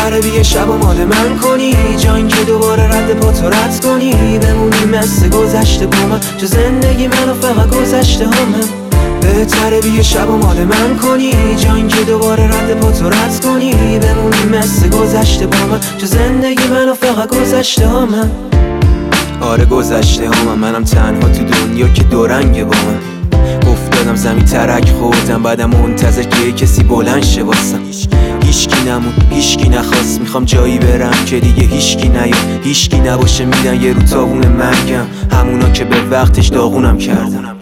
بهتره بیه شب و مال من کنی، جان که دوباره رد پاتو رد کنی، بمونی مثل گذشته با من، چه زندگی منو فقط گذشته ها من. بهتره بیه شب و مال من کنی، جان که دوباره رد پاتو رد کنی، بمونی مثل گذشته با من، چه زندگی منو فقط گذشته ها من. آره گذشته ها منم تنها تو دنیا که دورنگه با من. افتادم زمین ترک خوردم، بعدم منتظر که کسی بلند شه واسم. هیشکی نمون، هیشکی نخواست، میخوام جایی برم که دیگه هیشکی نیاد، هیشکی نباشه میدن یه رو تاون مرگم، همونا که به وقتش داغونم کردن.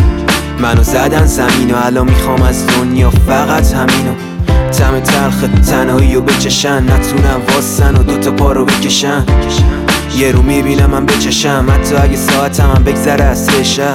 منو زدن زمین و الان میخوام از دنیا فقط همینو، طعم تلخ تنهایی رو بچشن، نتونم واسن و دوتا پا رو بکشن. یه رو میبینم من بچشم، حتی اگه ساعتم هم بگذره از 3 شب.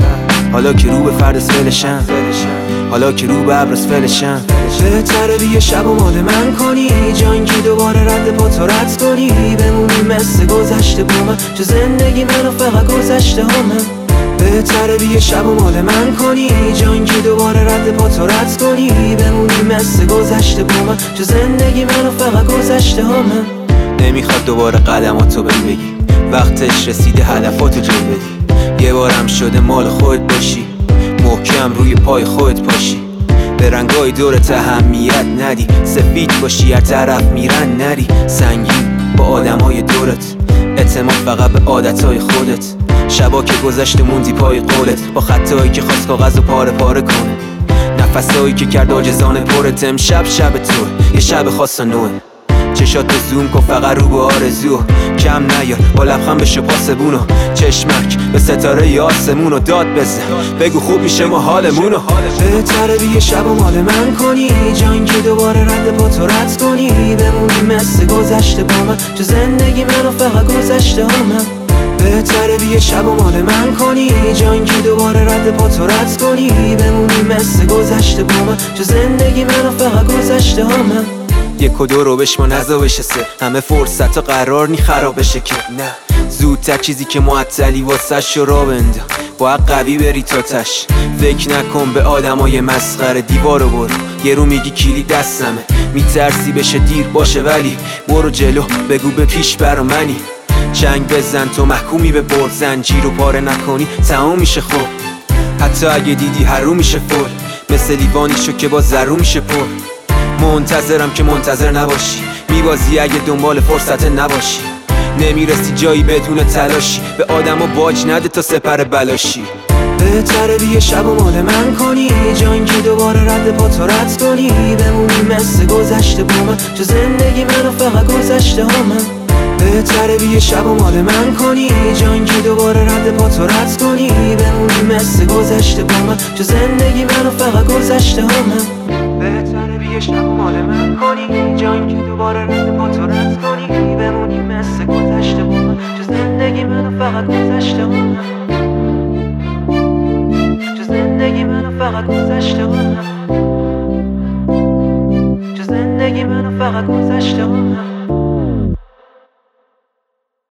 حالا که رو به فردس فلشم، حالا که رو به عبرس فلشم. بهتره بیه شب و مال من کنی، جان که دوباره رد پاتو رد کنی، بمونی مثل گذشته با من، چه زندگی منو فقط گذشته ها من. بهتره بیه شب و مال من کنی، جان که دوباره رد پاتو رد کنی، بمونی مثل گذشته با من، چه زندگی منو فقط گذشته ها من. نمیخواد دوباره قدماتو بهم بگی، وقتش رسیده هدفاتو جلو بدی. یه بارم شده مال خودت باشی، محکم روی پای خودت پاشی، به رنگای دورت اهمیت ندی، سفید باشی هر طرف میرن نری، سنگین با آدمای دورت، اعتماد فقط به عادتهای خودت. شبا که گذشته موندی پای قولت، با خطایی که خواست کاغذو پاره پاره کنه، نفسایی که کرد عاجزانه پرت. امشب شب تو یه شب خاص و نوه، چشاتو زوم کن فقط رو به آرزو، کم نیار با لبخند بشو پاسبونو، چشمک به ستاره آسمونو داد بزن، بگو خوب میشه ما حالمونو. بهتره بیه شب و مال من کنی، جان که دوباره رد پاتو رد کنی، بمونی مثل گذشته با من، چه زندگی منو فقط گذشته ها من. بهتره بیه شب و مال من کنی، جان که دوباره رد پاتو رد کنی، بمونی مثل گذشته با من، چه زندگی منو فقط گذشته ها من. 1 و 2 رو بشما نزا بشه 3، همه فرصت ها قرار نی خراب بشه که نه، زودتر چیزی که معطلی واسه شو را بنده، باید قوی بری تا تش. فکر نکن به آدمای مسخره، دیوارو برو، یه رو میگی کلید دستمه، میترسی بشه دیر باشه ولی برو جلو، بگو به پیش برا منی. جنگ بزن تو محکومی به برد، زنجیر رو پاره نکنی تمام میشه خوب، حتی اگه دیدی هر رو میشه فل، مثل لیوانی شو که با زرو میشه پر. منتظرم که منتظر نباشی، میبازی اگه دنبال فرصت نباشی، نمیرسی جایی بدون تلاشی، به آدمو باج نده تا سپر بلاشی. بهتره بیه شب و مال من کنی، جان که دوباره رد پاتو رد کنی، بمونی مثل گذشته با من، چه زندگی منو فقط گذشته ها من. بهتره بیه شب و مال من کنی، جان که دوباره رد پاتو رد کنی، بمونی مثل گذشته با من، چه زندگی منو فقط گذشته ها من. بهتره بیه شب و مال من کنی، جان که دوباره رد پاتو رد کنی، بمونی مثل گذشته با من، چه زندگی منو فقط گذشته ها من. چه زندگی منو فقط گذشته ها من. چه زندگی منو فقط گذشته ها من.